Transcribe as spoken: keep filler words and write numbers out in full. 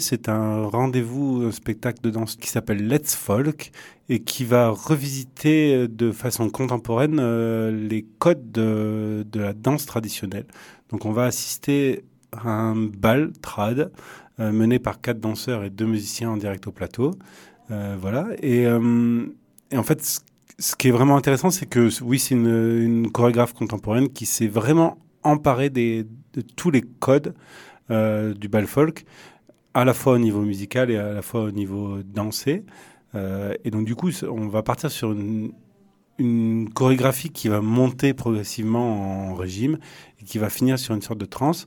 C'est un rendez-vous, un spectacle de danse qui s'appelle Let's Folk et qui va revisiter de façon contemporaine euh, les codes de, de la danse traditionnelle. Donc on va assister à un bal trad euh, mené par quatre danseurs et deux musiciens en direct au plateau. Euh, voilà. Et, euh, et en fait, ce, ce qui est vraiment intéressant, c'est que oui, c'est une, une chorégraphe contemporaine qui s'est vraiment emparée des, de tous les codes euh, du bal folk, à la fois au niveau musical et à la fois au niveau dansé. Euh, et donc du coup, on va partir sur une, une chorégraphie qui va monter progressivement en régime et qui va finir sur une sorte de transe.